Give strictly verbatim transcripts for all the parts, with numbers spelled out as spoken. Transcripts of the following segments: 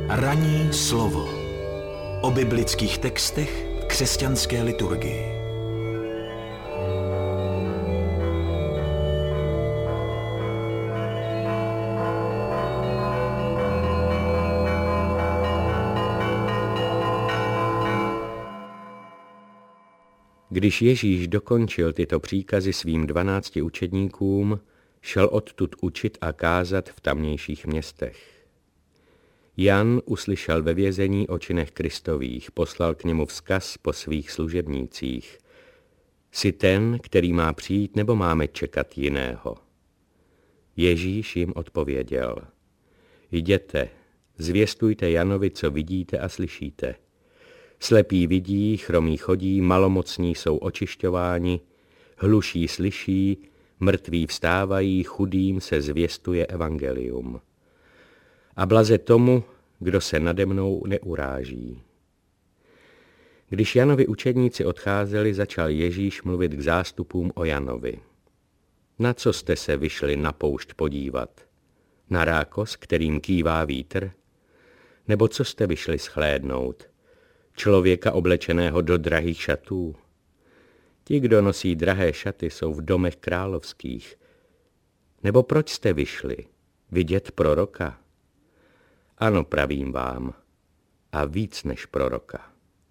Ranní slovo o biblických textech v křesťanské liturgii. Když Ježíš dokončil tyto příkazy svým dvanácti učedníkům, šel odtud učit a kázat v tamnějších městech. Jan uslyšel ve vězení o činech Kristových, poslal k němu vzkaz po svých služebnících. Jsi ten, který má přijít, nebo máme čekat jiného? Ježíš jim odpověděl. Jděte, zvěstujte Janovi, co vidíte a slyšíte. Slepí vidí, chromí chodí, malomocní jsou očišťováni, hluší slyší, mrtví vstávají, chudým se zvěstuje evangelium. A blaze tomu, kdo se nade mnou neuráží. Když Janovi učedníci odcházeli, začal Ježíš mluvit k zástupům o Janovi. Na co jste se vyšli na poušť podívat? Na rákos, kterým kývá vítr? Nebo co jste vyšli shlédnout? Člověka oblečeného do drahých šatů? Ti, kdo nosí drahé šaty, jsou v domech královských. Nebo proč jste vyšli? Vidět proroka? Ano, pravím vám, a víc než proroka.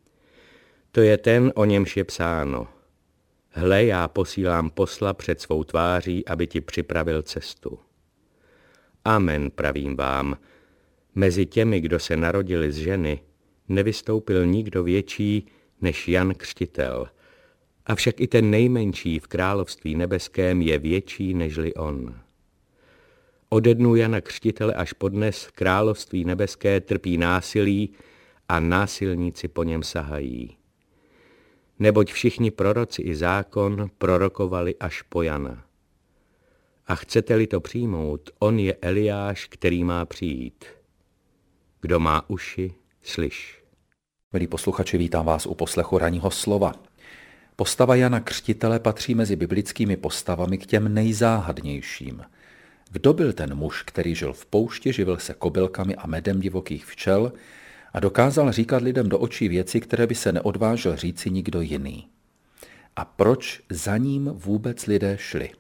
To je ten, o němž je psáno. Hle, já posílám posla před svou tváří, aby ti připravil cestu. Amen, pravím vám, mezi těmi, kdo se narodili z ženy, nevystoupil nikdo větší než Jan Křtitel. Avšak i ten nejmenší v království nebeském je větší nežli on. Ode dnů Jana Křtitele až podnes království nebeské trpí násilí a násilníci po něm sahají. Neboť všichni proroci i zákon prorokovali až po Jana. A chcete-li to přijmout, on je Eliáš, který má přijít. Kdo má uši, slyš. Milí posluchači, vítám vás u poslechu ranního slova. Postava Jana Křtitele patří mezi biblickými postavami k těm nejzáhadnějším. Kdo byl ten muž, který žil v poušti, živil se kobylkami a medem divokých včel a dokázal říkat lidem do očí věci, které by se neodvážil říci nikdo jiný? A proč za ním vůbec lidé šli?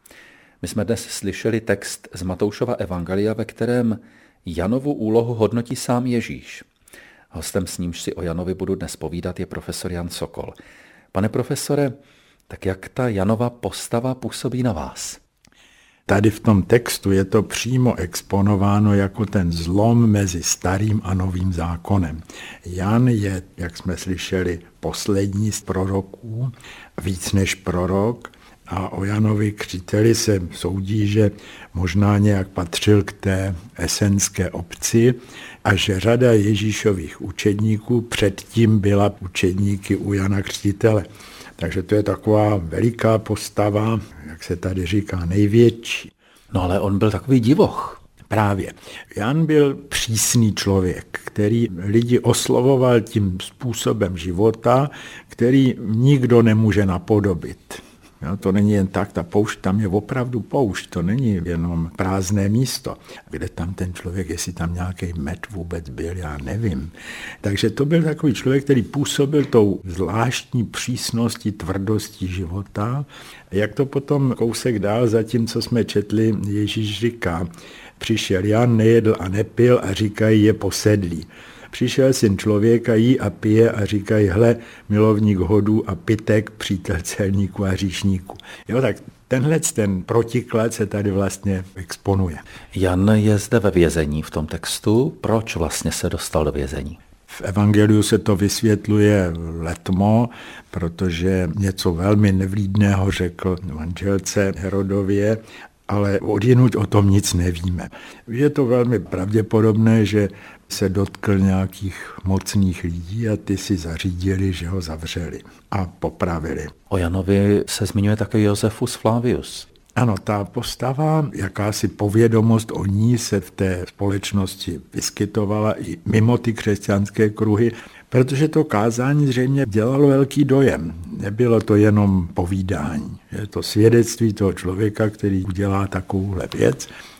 My jsme dnes slyšeli text z Matoušova evangelia, ve kterém Janovu úlohu hodnotí sám Ježíš. Hostem, s nímž si o Janovi budu dnes povídat, je profesor Jan Sokol. Pane profesore, tak jak ta Janova postava působí na vás? Tady v tom textu je to přímo exponováno jako ten zlom mezi starým a novým zákonem. Jan je, jak jsme slyšeli, poslední z proroků, víc než prorok, a o Janovi Křtiteli se soudí, že možná nějak patřil k té esenské obci a že řada Ježíšových učedníků předtím byla učedníky u Jana Křtitele. Takže to je taková veliká postava, jak se tady říká, největší. No ale on byl takový divoch. Právě. Jan byl přísný člověk, který lidi oslovoval tím způsobem života, který nikdo nemůže napodobit. Jo, to není jen tak, ta poušť, tam je opravdu poušť, to není jenom prázdné místo. Kde tam ten člověk, jestli tam nějaký med vůbec byl, já nevím. Takže to byl takový člověk, který působil tou zvláštní přísností, tvrdostí života. Jak to potom kousek dál za tím, co jsme četli, Ježíš říká, přišel Jan, nejedl a nepil a říkají, je posedlý. Přišel syn člověka, jí a pije a říkají, hle, milovník hodů a pytek, přítel celníků a hříšníků. Jo, tak tenhle ten protiklad se tady vlastně exponuje. Jan je zde ve vězení v tom textu. Proč vlastně se dostal do vězení? V evangeliu se to vysvětluje letmo, protože něco velmi nevlídného řekl manželce Herodově, ale odjinud o tom nic nevíme. Je to velmi pravděpodobné, že se dotkl nějakých mocných lidí a ty si zařídili, že ho zavřeli a popravili. O Janovi se zmiňuje také Josefus Flavius. Ano, ta postava, jakási povědomost o ní se v té společnosti vyskytovala i mimo ty křesťanské kruhy, protože to kázání zřejmě dělalo velký dojem. Nebylo to jenom povídání. Je to svědectví toho člověka, který udělá takovouhle věc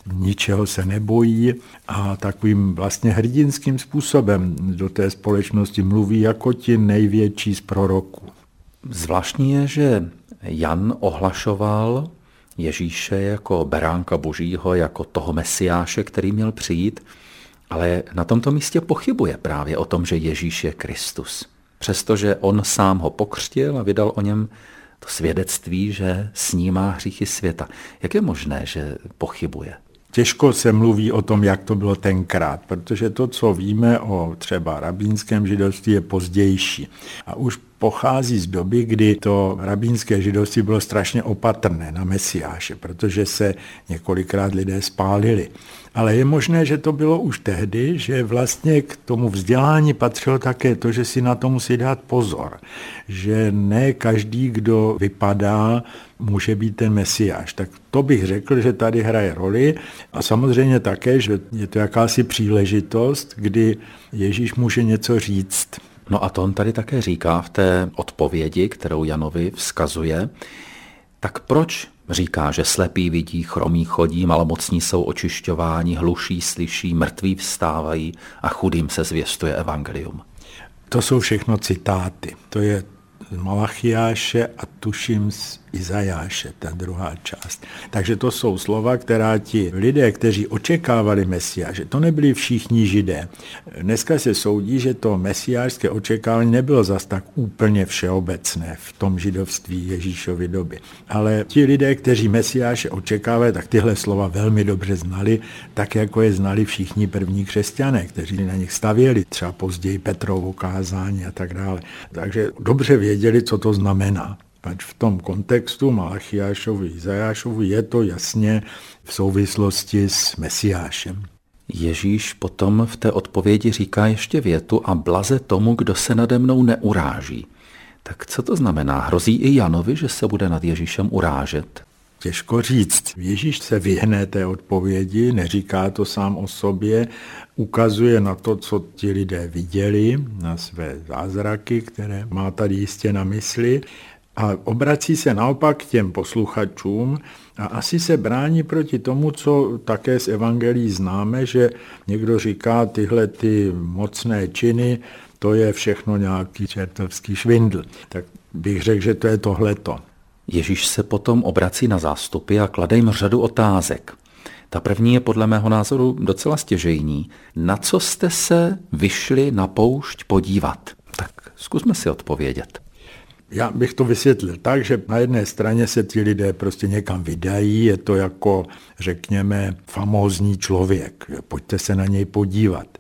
ničeho se nebojí a takovým vlastně hrdinským způsobem do té společnosti mluví jako ti největší z proroků. Zvláštní je, že Jan ohlašoval Ježíše jako beránka božího, jako toho mesiáše, který měl přijít, ale na tomto místě pochybuje právě o tom, že Ježíš je Kristus. Přestože on sám ho pokřtil a vydal o něm to svědectví, že snímá hříchy světa. Jak je možné, že pochybuje? Těžko se mluví o tom, jak to bylo tenkrát, protože to, co víme o třeba rabínském židovství, je pozdější. A už pochází z doby, kdy to rabínské židovství bylo strašně opatrné na Mesiáše, protože se několikrát lidé spálili. Ale je možné, že to bylo už tehdy, že vlastně k tomu vzdělání patřilo také to, že si na to musí dát pozor. Že ne každý, kdo vypadá, může být ten Mesiáš. Tak to bych řekl, že tady hraje roli. A samozřejmě také, že je to jakási příležitost, kdy Ježíš může něco říct. No a to on tady také říká v té odpovědi, kterou Janovi vzkazuje. Tak proč říká, že slepí vidí, chromí chodí, malomocní jsou očišťováni, hluší slyší, mrtví vstávají a chudým se zvěstuje evangelium? To jsou všechno citáty. To je z Malachiáše a tuším z Izajáše, ta druhá část. Takže to jsou slova, která ti lidé, kteří očekávali Mesiáše, to nebyli všichni Židé. Dneska se soudí, že to mesiášské očekávání nebylo zas tak úplně všeobecné v tom židovství Ježíšovy doby. Ale ti lidé, kteří Mesiáše očekávali, tak tyhle slova velmi dobře znali, tak jako je znali všichni první křesťané, kteří na nich stavěli, třeba později Petrovo kázání a tak dále. Takže dobře věděli, co to znamená. Pač v tom kontextu Malachiášovi, Izajášovi je to jasně v souvislosti s Mesiášem. Ježíš potom v té odpovědi říká ještě větu a blaze tomu, kdo se nade mnou neuráží. Tak co to znamená? Hrozí i Janovi, že se bude nad Ježíšem urážet? Těžko říct. Ježíš se vyhne té odpovědi, neříká to sám o sobě, ukazuje na to, co ti lidé viděli, na své zázraky, které má tady jistě na mysli, a obrací se naopak k těm posluchačům a asi se brání proti tomu, co také z evangelií známe, že někdo říká, tyhle ty mocné činy, to je všechno nějaký čertovský švindl. Tak bych řekl, že to je tohleto. Ježíš se potom obrací na zástupy a klade jim řadu otázek. Ta první je podle mého názoru docela stěžejní. Na co jste se vyšli na poušť podívat? Tak zkusme si odpovědět. Já bych to vysvětlil tak, že na jedné straně se ti lidé prostě někam vydají, je to jako, řekněme, famózní člověk, pojďte se na něj podívat.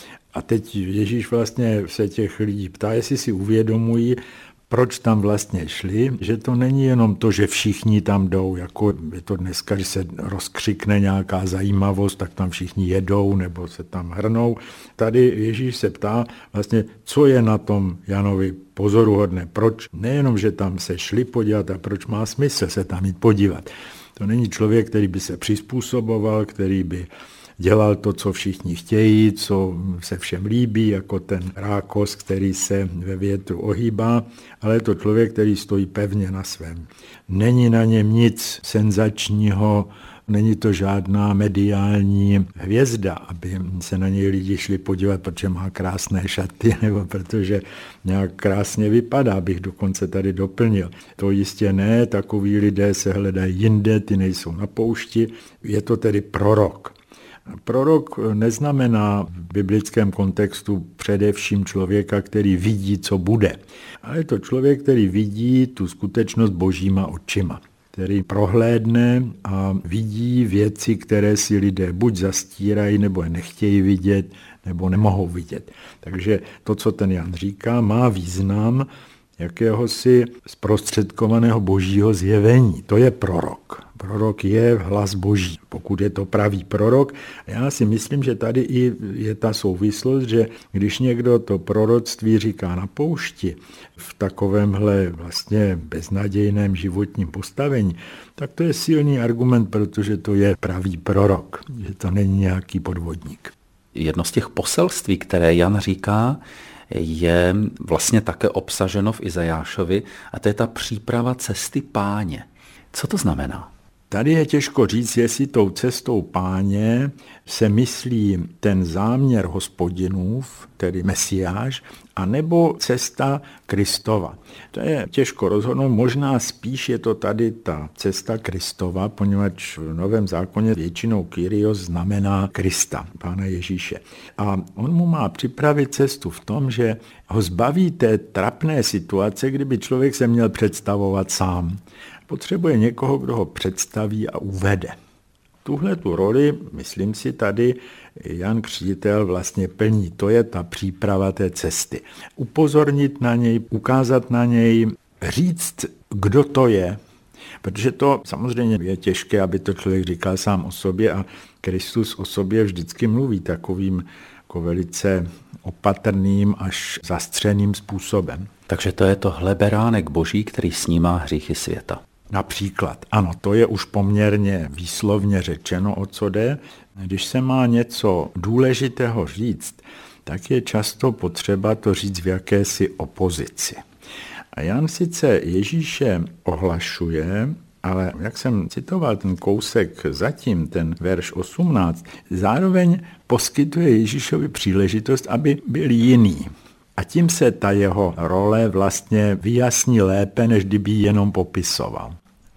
A teď Ježíš vlastně se těch lidí ptá, jestli si uvědomují, proč tam vlastně šli, že to není jenom to, že všichni tam jdou, jako je to dneska, že se rozkřikne nějaká zajímavost, tak tam všichni jedou nebo se tam hrnou. Tady Ježíš se ptá vlastně, co je na tom Janovi pozoruhodné, proč nejenom, že tam se šli podívat a proč má smysl se tam jít podívat. To není člověk, který by se přizpůsoboval, který by dělal to, co všichni chtějí, co se všem líbí, jako ten rákos, který se ve větru ohýbá, ale je to člověk, který stojí pevně na svém. Není na něm nic senzačního, není to žádná mediální hvězda, aby se na něj lidi šli podívat, protože má krásné šaty, nebo protože nějak krásně vypadá, bych dokonce tady doplnil. To jistě ne, takoví lidé se hledají jinde, ty nejsou na poušti, je to tedy prorok. Prorok neznamená v biblickém kontextu především člověka, který vidí, co bude. Ale je to člověk, který vidí tu skutečnost božíma očima, který prohlédne a vidí věci, které si lidé buď zastírají, nebo je nechtějí vidět, nebo nemohou vidět. Takže to, co ten Jan říká, má význam jakéhosi zprostředkovaného božího zjevení. To je prorok. Prorok je hlas boží, pokud je to pravý prorok. Já si myslím, že tady i je ta souvislost, že když někdo to proroctví říká na poušti, v takovémhle vlastně beznadějném životním postavení, tak to je silný argument, protože to je pravý prorok, že to není nějaký podvodník. Jedno z těch poselství, které Jan říká, je vlastně také obsaženo v Izajášovi a to je ta příprava cesty Páně. Co to znamená? Tady je těžko říct, jestli tou cestou Páně se myslí ten záměr Hospodinův, tedy Mesiáš, anebo cesta Kristova. To je těžko rozhodnout, možná spíš je to tady ta cesta Kristova, poněvadž v Novém zákoně většinou Kyrios znamená Krista, Pána Ježíše. A on mu má připravit cestu v tom, že ho zbaví té trapné situace, kdyby člověk se měl představovat sám. Potřebuje někoho, kdo ho představí a uvede. Tuhle tu roli, myslím si, tady Jan Křtitel vlastně plní. To je ta příprava té cesty. Upozornit na něj, ukázat na něj, říct, kdo to je, protože to samozřejmě je těžké, aby to člověk říkal sám o sobě a Kristus o sobě vždycky mluví takovým jako velice opatrným až zastřeným způsobem. Takže to je tohle beránek Boží, který snímá hříchy světa. Například, ano, to je už poměrně výslovně řečeno, o co jde. Když se má něco důležitého říct, tak je často potřeba to říct v jakési opozici. A Jan sice Ježíše ohlašuje, ale jak jsem citoval ten kousek zatím, ten verš osmnáct, zároveň poskytuje Ježíšovi příležitost, aby byl jiný. A tím se ta jeho role vlastně vyjasní lépe, než kdyby ji jenom popisoval.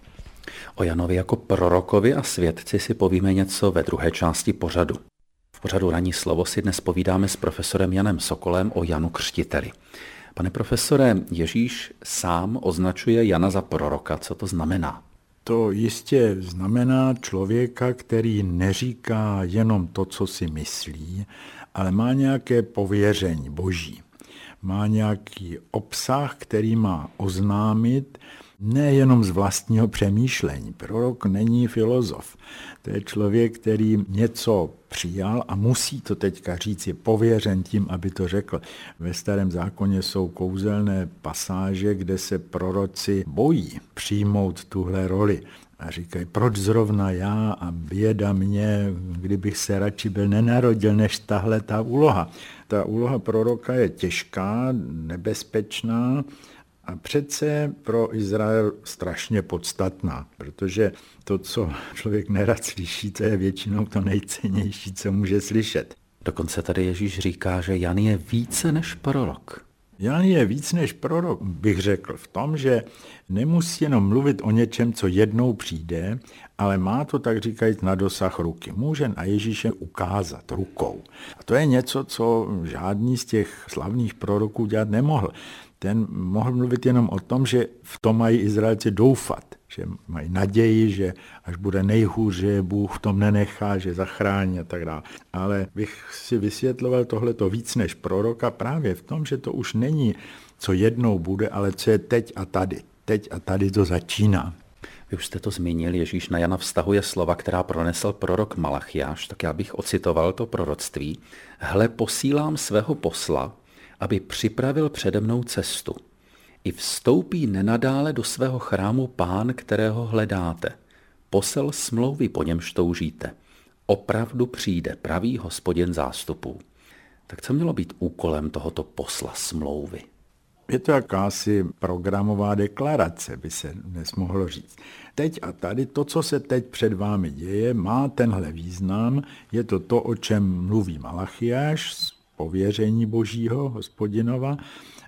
O Janovi jako prorokovi a svědci si povíme něco ve druhé části pořadu. V pořadu Ranní slovo si dnes povídáme s profesorem Janem Sokolem o Janu Křtiteli. Pane profesore, Ježíš sám označuje Jana za proroka. Co to znamená? To jistě znamená člověka, který neříká jenom to, co si myslí, ale má nějaké pověření Boží. Má nějaký obsah, který má oznámit, nejenom z vlastního přemýšlení. Prorok není filozof. To je člověk, který něco přijal a musí to teďka říct, je pověřen tím, aby to řekl. Ve Starém zákoně jsou kouzelné pasáže, kde se proroci bojí přijmout tuhle roli. A říkají, proč zrovna já a běda mě, kdybych se radši byl nenarodil, než tahle ta úloha. Ta úloha proroka je těžká, nebezpečná a přece pro Izrael strašně podstatná, protože to, co člověk nerad slyší, to je většinou to nejcennější, co může slyšet. Dokonce tady Ježíš říká, že Jan je více než prorok. Jan je víc než prorok, bych řekl, v tom, že nemusí jenom mluvit o něčem, co jednou přijde, ale má to, tak říkajíc, na dosah ruky. Může na Ježíše ukázat rukou. A to je něco, co žádný z těch slavných proroků dělat nemohl. Ten mohl mluvit jenom o tom, že v tom mají Izraelci doufat, že mají naději, že až bude nejhůř, že Bůh v tom nenechá, že zachrání a tak dále. Ale bych si vysvětloval tohleto víc než proroka právě v tom, že to už není, co jednou bude, ale co je teď a tady. Teď a tady to začíná. Vy už jste to zmínil, Ježíš na Jana vztahuje slova, která pronesl prorok Malachiáš, tak já bych ocitoval to proroctví. Hle, posílám svého posla, aby připravil přede mnou cestu. I vstoupí nenadále do svého chrámu Pán, kterého hledáte. Posel smlouvy, po němž toužíte. Opravdu přijde pravý Hospodin zástupů. Tak co mělo být úkolem tohoto posla smlouvy? Je to jakási programová deklarace, by se dnes mohlo říct. Teď a tady to, co se teď před vámi děje, má tenhle význam. Je to to, o čem mluví Malachiáš z pověření Božího, Hospodinova.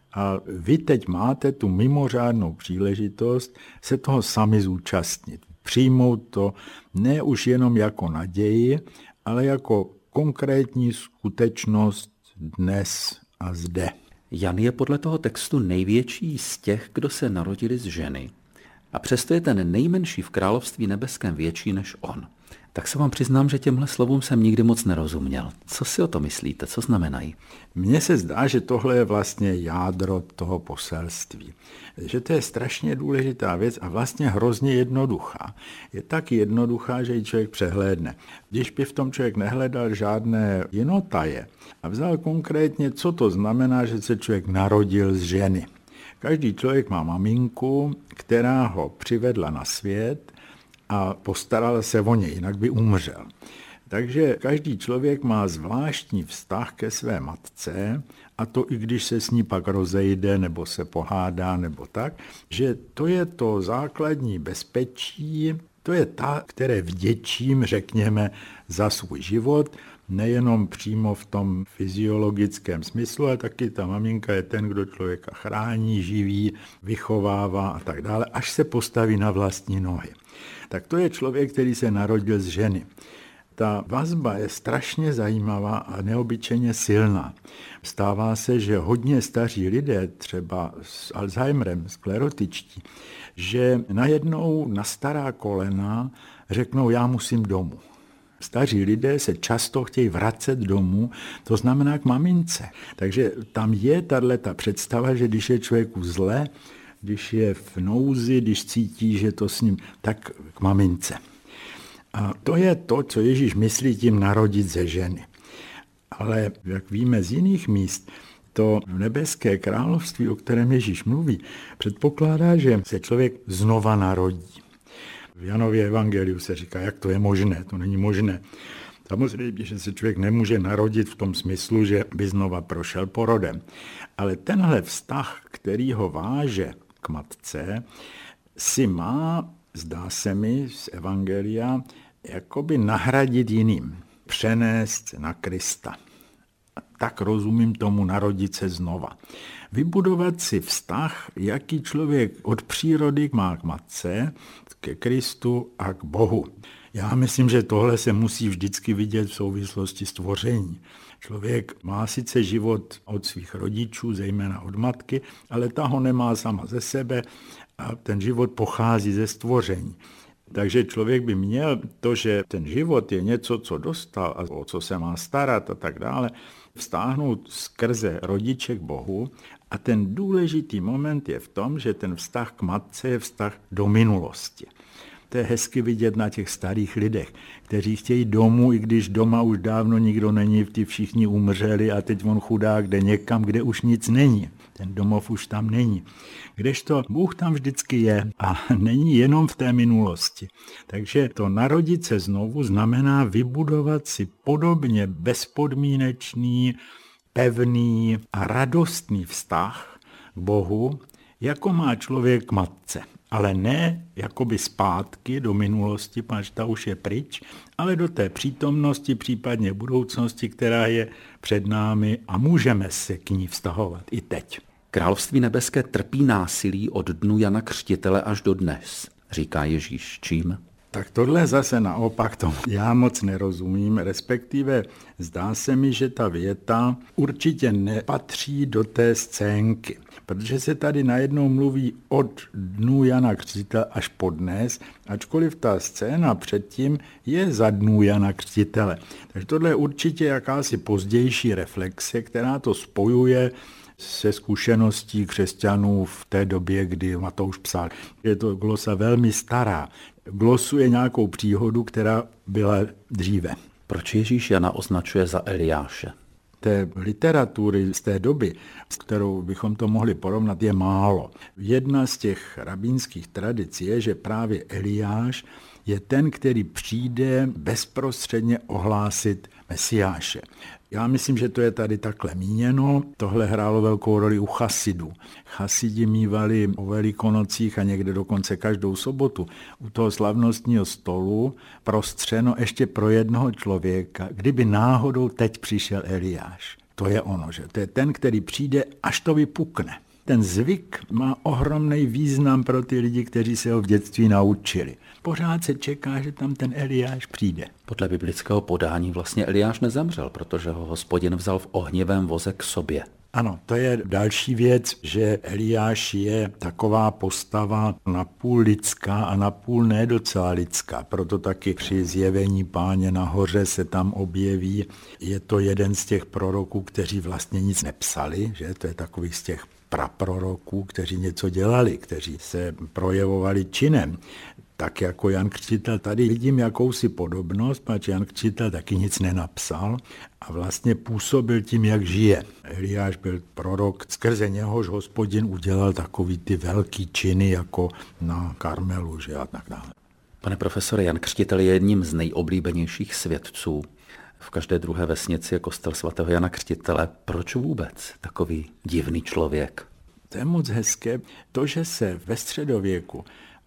A vy teď máte tu mimořádnou příležitost se toho sami zúčastnit. Přijmout to ne už jenom jako naději, ale jako konkrétní skutečnost dnes a zde. Jan je podle toho textu největší z těch, kdo se narodili z ženy. A přesto je ten nejmenší v království nebeském větší než on. Tak se vám přiznám, že těmhle slovům jsem nikdy moc nerozuměl. Co si o to myslíte? Co znamenají? Mně se zdá, že tohle je vlastně jádro toho poselství. Že to je strašně důležitá věc a vlastně hrozně jednoduchá. Je tak jednoduchá, že ji člověk přehlédne. Když by v tom člověk nehledal žádné jinotaje a vzal konkrétně, co to znamená, že se člověk narodil z ženy. Každý člověk má maminku, která ho přivedla na svět a postarala se o něj, jinak by umřel. Takže každý člověk má zvláštní vztah ke své matce, a to i když se s ní pak rozejde, nebo se pohádá, nebo tak, že to je to základní bezpečí, To je ta, které vděčím, řekněme, za svůj život, nejenom přímo v tom fyziologickém smyslu, ale taky ta maminka je ten, kdo člověka chrání, živí, vychovává a tak dále, až se postaví na vlastní nohy. Tak to je člověk, který se narodil z ženy. Ta vazba je strašně zajímavá a neobyčejně silná. Stává se, že hodně staří lidé, třeba s Alzheimerem, sklerotičtí, že najednou na stará kolena řeknou, já musím domů. Staří lidé se často chtějí vracet domů, to znamená k mamince. Takže tam je tato představa, že když je člověku zle, když je v nouzi, když cítí, že to s ním, tak k mamince. A to je to, co Ježíš myslí tím narodit ze ženy. Ale jak víme z jiných míst, to nebeské království, o kterém Ježíš mluví, předpokládá, že se člověk znova narodí. V Janově evangeliu se říká, jak to je možné, to není možné. Samozřejmě, že se člověk nemůže narodit v tom smyslu, že by znova prošel porodem. Ale tenhle vztah, který ho váže k matce, si má, zdá se mi z evangelia, jakoby nahradit jiným, přenést na Krista. A tak rozumím tomu narodit se znova. Vybudovat si vztah, jaký člověk od přírody má k matce, ke Kristu a k Bohu. Já myslím, že tohle se musí vždycky vidět v souvislosti s tvoření. Člověk má sice život od svých rodičů, zejména od matky, ale ta ho nemá sama ze sebe a ten život pochází ze stvoření. Takže člověk by měl to, že ten život je něco, co dostal a o co se má starat a tak dále, vztáhnout skrze rodiče k Bohu. A ten důležitý moment je v tom, že ten vztah k matce je vztah do minulosti. To je hezky vidět na těch starých lidech, kteří chtějí domů, i když doma už dávno nikdo není, ty všichni umřeli a teď on chudák jde někam, kde už nic není. Ten domov už tam není. Kdežto Bůh tam vždycky je a není jenom v té minulosti. Takže to narodit se znovu znamená vybudovat si podobně bezpodmínečný, pevný a radostný vztah k Bohu, jako má člověk k matce. Ale ne jakoby zpátky do minulosti, pač ta už je pryč, ale do té přítomnosti, případně budoucnosti, která je před námi a můžeme se k ní vztahovat i teď. Království nebeské trpí násilí od dnu Jana Křtitele až do dnes, říká Ježíš. Čím? Tak tohle zase naopak tomu já moc nerozumím, respektive zdá se mi, že ta věta určitě nepatří do té scénky, protože se tady najednou mluví od dnů Jana Křtitele až po dnes, ačkoliv ta scéna předtím je za dnů Jana Křtitele. Takže tohle je určitě jakási pozdější reflexe, která to spojuje se zkušeností křesťanů v té době, kdy Matouš psal. Je to glosa velmi stará. Glosuje nějakou příhodu, která byla dříve. Proč Ježíš Jana označuje za Eliáše? Té literatury z té doby, s kterou bychom to mohli porovnat, je málo. Jedna z těch rabínských tradic je, že právě Eliáš je ten, který přijde bezprostředně ohlásit Mesiáše. Já myslím, že to je tady takhle míněno. Tohle hrálo velkou roli u chasidů. Chasidi mívali o Velikonocích a někde dokonce každou sobotu u toho slavnostního stolu prostřeno ještě pro jednoho člověka, kdyby náhodou teď přišel Eliáš. To je ono, že to je ten, který přijde, až to vypukne. Ten zvyk má ohromný význam pro ty lidi, kteří se ho v dětství naučili. Pořád se čeká, že tam ten Eliáš přijde. Podle biblického podání vlastně Eliáš nezemřel, protože ho Hospodin vzal v ohnivém voze k sobě. Ano, to je další věc, že Eliáš je taková postava napůl lidská a napůl ne docela lidská. Proto taky při zjevení Páně nahoře se tam objeví. Je to jeden z těch proroků, kteří vlastně nic nepsali, že to je takový z těch praproroků, kteří něco dělali, kteří se projevovali činem. Tak jako Jan Křtitel, tady vidím jakousi podobnost, protože Jan Křtitel taky nic nenapsal a vlastně působil tím, jak žije. Eliáš byl prorok, skrze něhož Hospodin udělal takový ty velký činy, jako na Karmelu, že a tak dále. Pane profesore, Jan Křtitel je jedním z nejoblíbenějších svědců. V každé druhé vesnici je kostel svatého Jana Křtitele. Proč vůbec takový divný člověk? To je moc hezké. To, že se ve středověku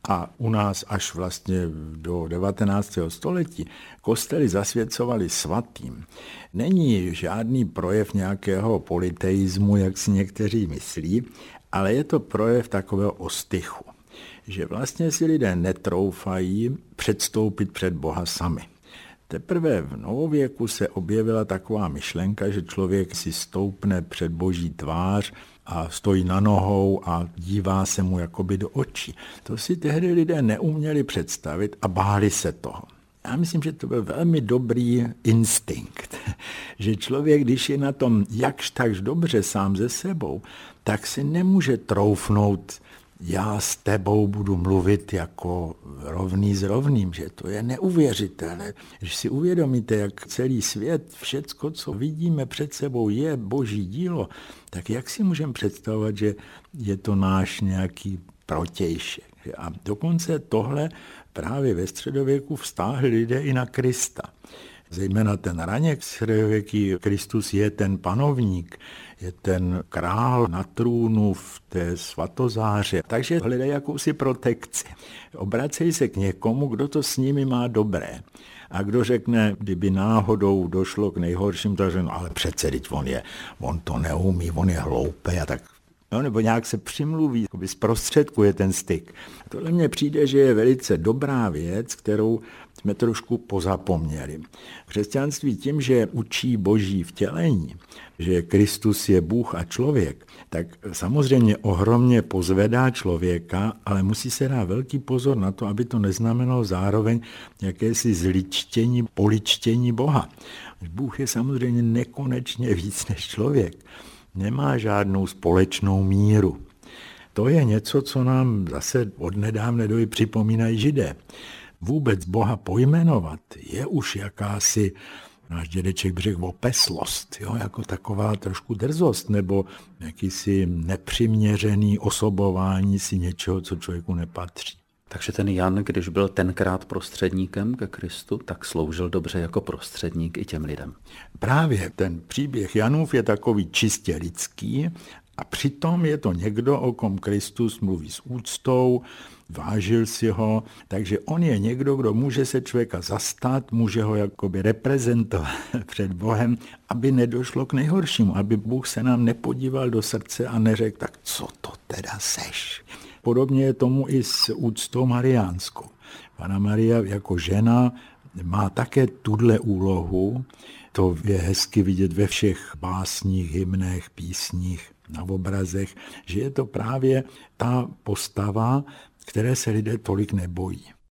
a u nás až vlastně do devatenáctého století kostely zasvěcovali svatým, není žádný projev nějakého politeismu, jak si někteří myslí, ale je to projev takového ostychu, že vlastně si lidé netroufají předstoupit před Boha sami. Teprve v novověku se objevila taková myšlenka, že člověk si stoupne před Boží tvář a stojí na nohou a dívá se mu jakoby do očí. To si tehdy lidé neuměli představit a báli se toho. Já myslím, že to byl velmi dobrý instinkt, že člověk, když je na tom jakž takž dobře sám ze sebou, tak si nemůže troufnout, já s tebou budu mluvit jako rovný s rovným, že to je neuvěřitelné. Když si uvědomíte, jak celý svět, všecko, co vidíme před sebou, je Boží dílo, tak jak si můžeme představovat, že je to náš nějaký protějšek. A dokonce tohle právě ve středověku vztáhli lidé i na Krista. Zejména ten raněk středověký Kristus je ten panovník, je ten král na trůnu v té svatozáře. Takže hledají jakousi protekci. Obracejí se k někomu, kdo to s nimi má dobré. A kdo řekne, kdyby náhodou došlo k nejhorším, tak řekne, no ale přece, teď on, je, on to neumí, on je hloupý a tak. No, nebo nějak se přimluví, zprostředkuje ten styk. Tohle mně přijde, že je velice dobrá věc, kterou jsme trošku pozapomněli. Křesťanství tím, že učí Boží vtělení, že Kristus je Bůh a člověk, tak samozřejmě ohromně pozvedá člověka, ale musí se dát velký pozor na to, aby to neznamenalo zároveň jakési zličtění, poličtění Boha. Bůh je samozřejmě nekonečně víc než člověk. Nemá žádnou společnou míru. To je něco, co nám zase od nedávné doby připomínají Židé. Vůbec Boha pojmenovat je už jakási, náš dědeček by řekl, opeslost, jo? Jako taková trošku drzost, nebo jakýsi nepřiměřený osobování si něčeho, co člověku nepatří. Takže ten Jan, když byl tenkrát prostředníkem ke Kristu, tak sloužil dobře jako prostředník i těm lidem. Právě ten příběh Janův je takový čistě lidský a přitom je to někdo, o kom Kristus mluví s úctou, vážil si ho, takže on je někdo, kdo může se člověka zastat, může ho jakoby reprezentovat před Bohem, aby nedošlo k nejhoršímu, aby Bůh se nám nepodíval do srdce a neřekl, tak co to teda seš? Podobně je tomu i s úctou mariánskou. Panna Maria jako žena má také tuhle úlohu, to je hezky vidět ve všech básních, hymnech, písních, na obrazech, že je to právě ta postava, které se lidé tolik nebojí.